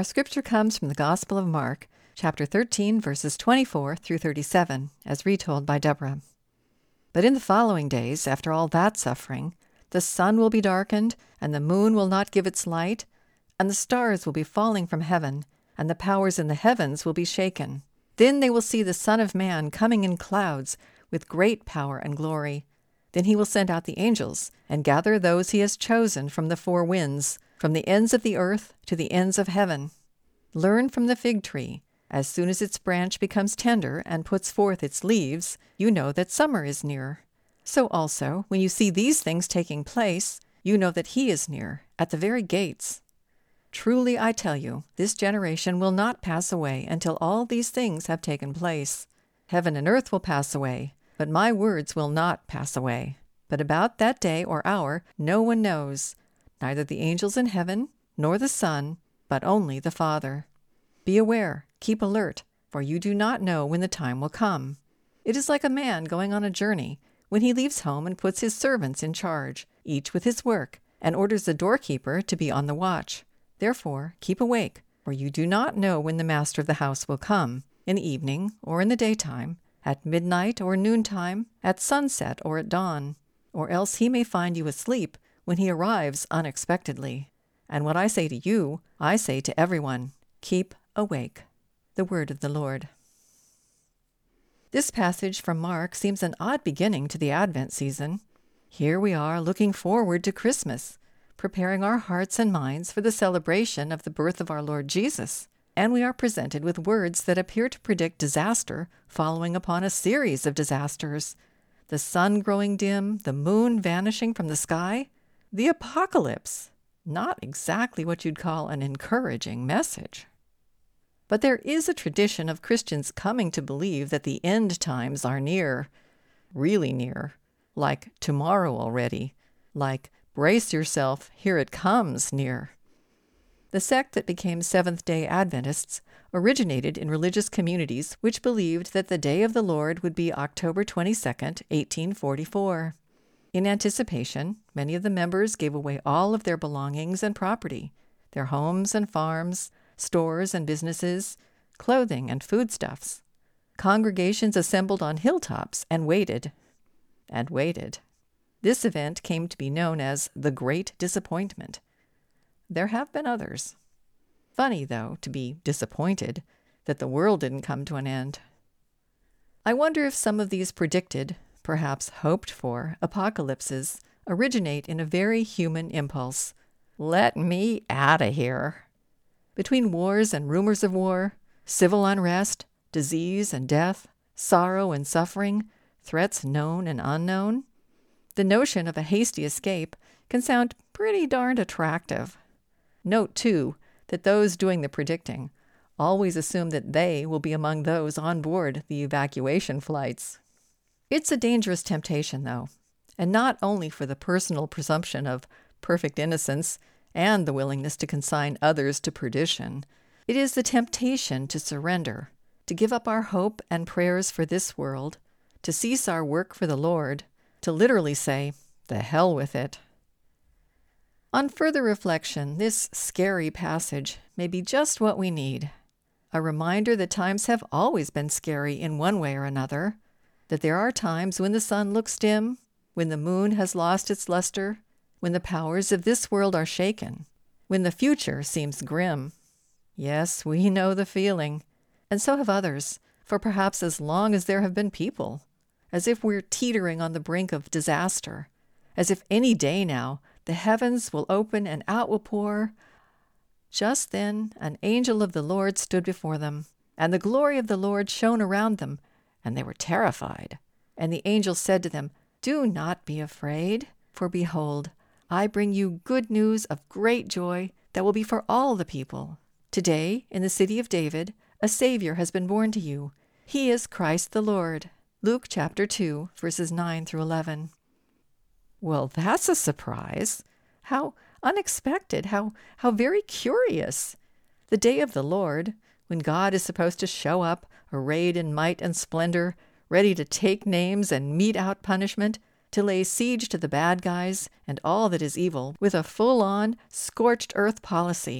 scripture comes from the Gospel of Mark, chapter 13, verses 24 through 37, as retold by Deborah. But in the following days, after all that suffering, the sun will be darkened, and the moon will not give its light, and the stars will be falling from heaven, and the powers in the heavens will be shaken. Then they will see the Son of Man coming in clouds with great power and glory. Then he will send out the angels and gather those he has chosen from the four winds, from the ends of the earth to the ends of heaven. Learn from the fig tree. As soon as its branch becomes tender and puts forth its leaves, you know that summer is near. So also, when you see these things taking place, you know that he is near, at the very gates. Truly I tell you, this generation will not pass away until all these things have taken place. Heaven and earth will pass away, but my words will not pass away. But about that day or hour no one knows, neither the angels in heaven, nor the Son, but only the Father. Be aware, keep alert, for you do not know when the time will come. It is like a man going on a journey, when he leaves home and puts his servants in charge, each with his work, and orders the doorkeeper to be on the watch. Therefore, keep awake, for you do not know when the master of the house will come, in the evening or in the daytime, at midnight or noontime, at sunset or at dawn, or else he may find you asleep when he arrives unexpectedly. And what I say to you, I say to everyone, keep awake. The word of the Lord. This passage from Mark seems an odd beginning to the Advent season. Here we are looking forward to Christmas, preparing our hearts and minds for the celebration of the birth of our Lord Jesus, and we are presented with words that appear to predict disaster following upon a series of disasters. The sun growing dim, the moon vanishing from the sky, the apocalypse. Not exactly what you'd call an encouraging message. But there is a tradition of Christians coming to believe that the end times are near, really near, like tomorrow already, like brace yourself, here it comes near. The sect that became Seventh-day Adventists originated in religious communities which believed that the day of the Lord would be October 22nd, 1844. In anticipation, many of the members gave away all of their belongings and property, their homes and farms, stores and businesses, clothing and foodstuffs. Congregations assembled on hilltops and waited. This event came to be known as the Great Disappointment. There have been others. Funny, though, to be disappointed that the world didn't come to an end. I wonder if some of these predicted, perhaps hoped for, apocalypses originate in a very human impulse. Let me out of here. Between wars and rumors of war, civil unrest, disease and death, sorrow and suffering, threats known and unknown, the notion of a hasty escape can sound pretty darned attractive. Note, too, that those doing the predicting always assume that they will be among those on board the evacuation flights. It's a dangerous temptation, though, and not only for the personal presumption of perfect innocence and the willingness to consign others to perdition. It is the temptation to surrender, to give up our hope and prayers for this world, to cease our work for the Lord, to literally say, "The hell with it." On further reflection, this scary passage may be just what we need. A reminder that times have always been scary in one way or another, that there are times when the sun looks dim, when the moon has lost its luster, when the powers of this world are shaken, when the future seems grim. Yes, we know the feeling, and so have others, for perhaps as long as there have been people, as if we're teetering on the brink of disaster, as if any day now the heavens will open and out will pour. Just then an angel of the Lord stood before them, and the glory of the Lord shone around them, and they were terrified. And the angel said to them, "Do not be afraid, for behold, I bring you good news of great joy that will be for all the people. Today, in the city of David, a Savior has been born to you. He is Christ the Lord." Luke chapter 2, verses 9 through 11. Well, that's a surprise. How unexpected, how very curious. The day of the Lord, when God is supposed to show up, arrayed in might and splendor, ready to take names and mete out punishment, to lay siege to the bad guys and all that is evil with a full-on, scorched earth policy.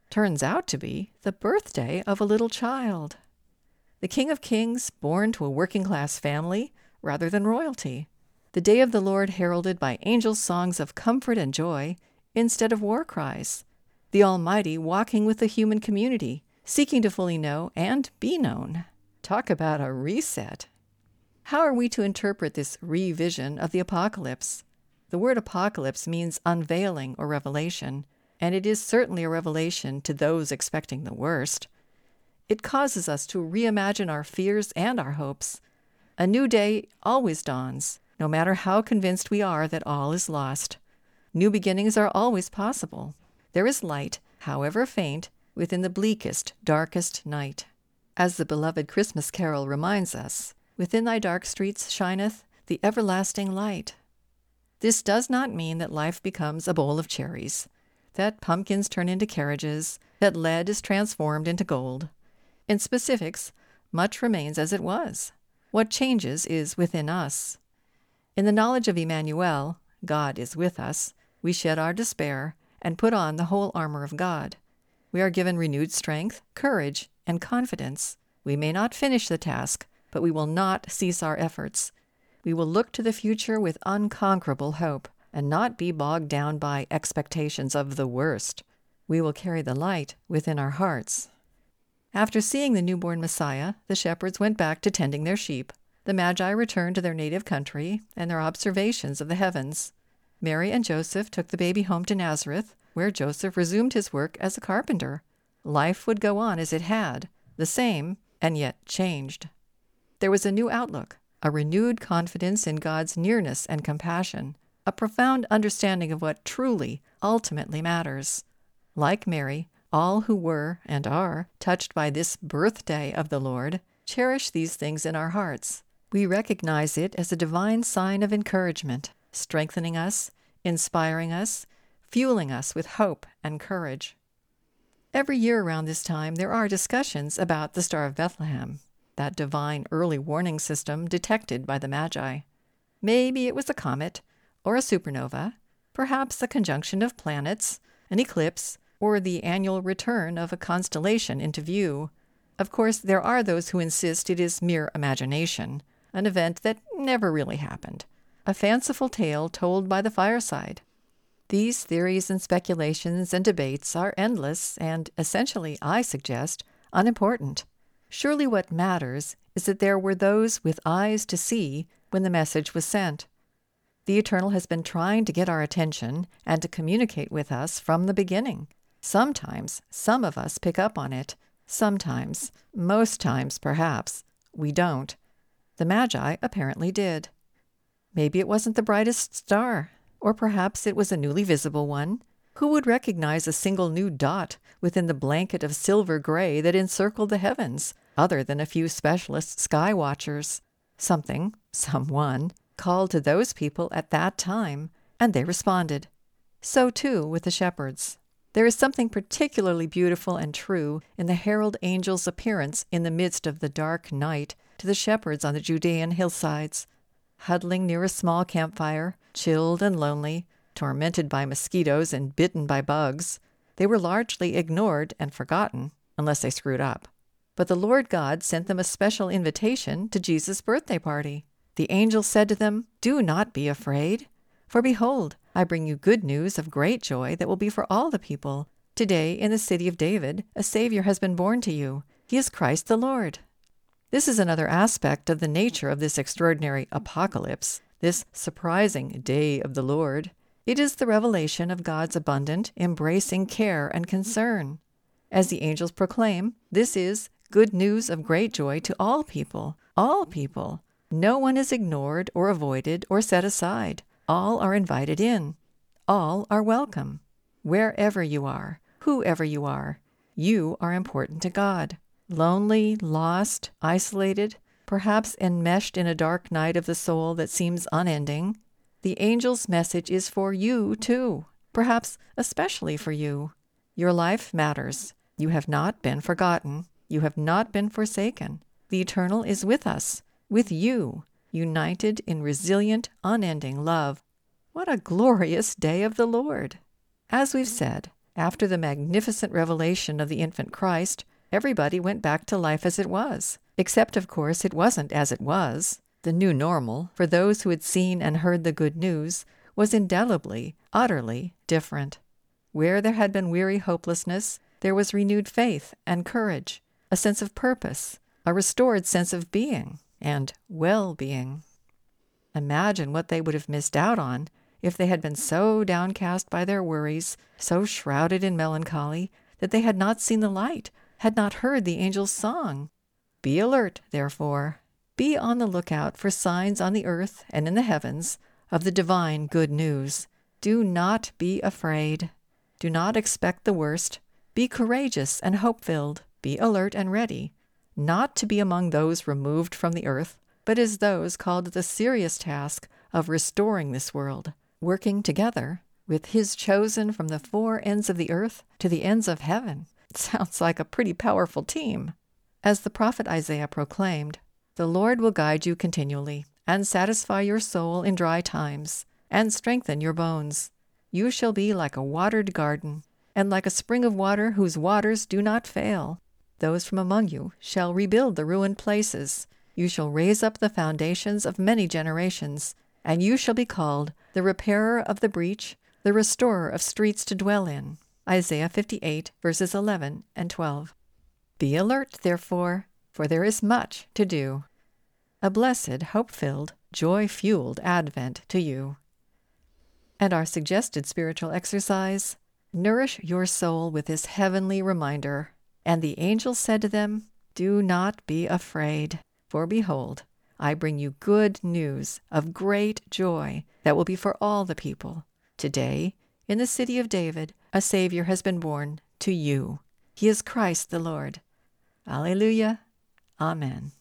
turns out to be the birthday of a little child. The King of Kings, born to a working-class family rather than royalty. The day of the Lord heralded by angels' songs of comfort and joy instead of war cries. The Almighty walking with the human community, seeking to fully know and be known. Talk about a reset. How are we to interpret this revision of the apocalypse? The word apocalypse means unveiling or revelation, and it is certainly a revelation to those expecting the worst. It causes us to reimagine our fears and our hopes. A new day always dawns, no matter how convinced we are that all is lost. New beginnings are always possible. There is light, however faint, within the bleakest, darkest night. As the beloved Christmas carol reminds us, within thy dark streets shineth the everlasting light. This does not mean that life becomes a bowl of cherries, that pumpkins turn into carriages, that lead is transformed into gold. In specifics, much remains as it was. What changes is within us. In the knowledge of Emmanuel, God is with us, we shed our despair and put on the whole armor of God. We are given renewed strength, courage, and confidence. We may not finish the task, but we will not cease our efforts. We will look to the future with unconquerable hope and not be bogged down by expectations of the worst. We will carry the light within our hearts. After seeing the newborn Messiah, the shepherds went back to tending their sheep. The Magi returned to their native country and their observations of the heavens. Mary and Joseph took the baby home to Nazareth, where Joseph resumed his work as a carpenter. Life would go on as it had, the same, and yet changed. There was a new outlook, a renewed confidence in God's nearness and compassion, a profound understanding of what truly, ultimately matters. Like Mary, all who were and are touched by this birthday of the Lord cherish these things in our hearts. We recognize it as a divine sign of encouragement, strengthening us, inspiring us, fueling us with hope and courage. Every year around this time, there are discussions about the Star of Bethlehem, that divine early warning system detected by the Magi. Maybe it was a comet, or a supernova, perhaps a conjunction of planets, an eclipse, or the annual return of a constellation into view. Of course, there are those who insist it is mere imagination, an event that never really happened, a fanciful tale told by the fireside. These theories and speculations and debates are endless and, essentially, I suggest, unimportant. Surely what matters is that there were those with eyes to see when the message was sent. The Eternal has been trying to get our attention and to communicate with us from the beginning. Sometimes some of us pick up on it. Sometimes, most times perhaps, we don't. The Magi apparently did. Maybe it wasn't the brightest star, or perhaps it was a newly visible one. Who would recognize a single new dot within the blanket of silver gray that encircled the heavens, other than a few specialist sky watchers? Something, someone, called to those people at that time, and they responded. So too with the shepherds. There is something particularly beautiful and true in the herald angel's appearance in the midst of the dark night to the shepherds on the Judean hillsides. Huddling near a small campfire, chilled and lonely, tormented by mosquitoes and bitten by bugs, they were largely ignored and forgotten, unless they screwed up. But the Lord God sent them a special invitation to Jesus' birthday party. The angel said to them, "Do not be afraid, for behold, I bring you good news of great joy that will be for all the people. Today, in the city of David, a Savior has been born to you. He is Christ the Lord." This is another aspect of the nature of this extraordinary apocalypse, this surprising day of the Lord. It is the revelation of God's abundant, embracing care and concern. As the angels proclaim, this is good news of great joy to all people, all people. No one is ignored or avoided or set aside. All are invited in. All are welcome. Wherever you are, whoever you are important to God. Lonely, lost, isolated, perhaps enmeshed in a dark night of the soul that seems unending, the angel's message is for you too, perhaps especially for you. Your life matters. You have not been forgotten. You have not been forsaken. The Eternal is with us, with you, united in resilient, unending love. What a glorious day of the Lord! As we've said, After the magnificent revelation of the infant Christ, everybody went back to life as it was. Except, of course, it wasn't as it was. The new normal, for those who had seen and heard the good news, was indelibly, utterly different. Where there had been weary hopelessness, there was renewed faith and courage, a sense of purpose, a restored sense of being and well-being. Imagine what they would have missed out on if they had been so downcast by their worries, so shrouded in melancholy, that they had not seen the light, had not heard the angel's song. Be alert, therefore. Be on the lookout for signs on the earth and in the heavens of the divine good news. Do not be afraid. Do not expect the worst. Be courageous and hope-filled. Be alert and ready, not to be among those removed from the earth, but as those called to the serious task of restoring this world, working together with His chosen from the four ends of the earth to the ends of heaven. It sounds like a pretty powerful team. As the prophet Isaiah proclaimed, "The Lord will guide you continually, and satisfy your soul in dry times, and strengthen your bones. You shall be like a watered garden, and like a spring of water whose waters do not fail. Those from among you shall rebuild the ruined places. You shall raise up the foundations of many generations, and you shall be called the repairer of the breach, the restorer of streets to dwell in." Isaiah 58, verses 11 and 12. Be alert, therefore, for there is much to do. A blessed, hope-filled, joy-fueled Advent to you. And our suggested spiritual exercise: nourish your soul with this heavenly reminder. And the angel said to them, "Do not be afraid, for behold, I bring you good news of great joy that will be for all the people. Today, in the city of David, a Savior has been born to you. He is Christ the Lord." Alleluia. Amen.